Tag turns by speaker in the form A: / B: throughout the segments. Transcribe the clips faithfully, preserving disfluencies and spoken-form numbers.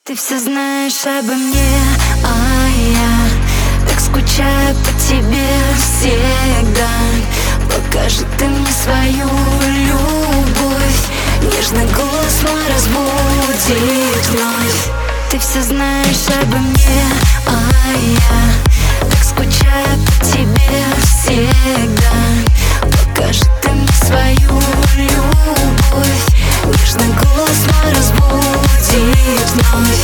A: Ты все знаешь обо мне, а я так скучаю по тебе всегда. Покажи ты мне свою любовь, нежный голос мой разбудит вновь. Ты все знаешь обо мне, а я так скучаю по тебе всегда. Покажи ты мне свою любовь, нежный голос мой разбудит вновь.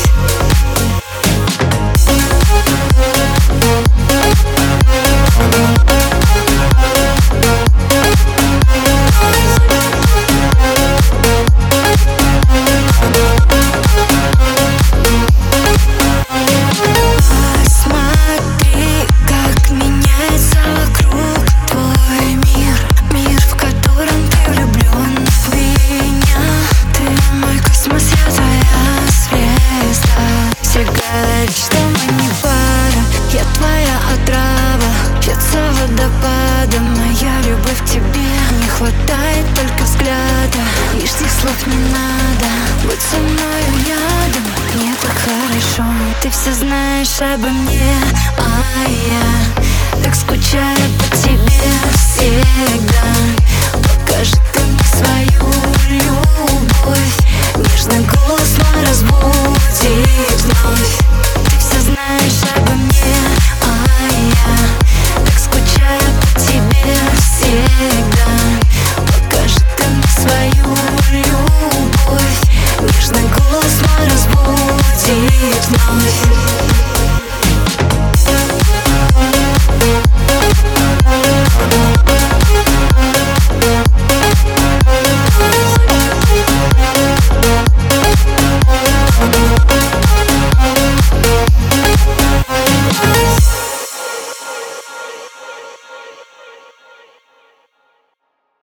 A: Что мы не пара, я твоя отрава, пьется водопадом. Моя любовь к тебе, не хватает только взгляда. Лишних слов не надо, будь со мною рядом, мне так хорошо. Ты все знаешь обо мне, а я так скучаю по тебе всегда. Покажи ты мне свою любовь, нежный голос мой разбудит вновь. Знаешь обо мне, а я так скучаю по тебе всегда. Покажи ты мне свою любовь, нежный голос мой разбудит вновь.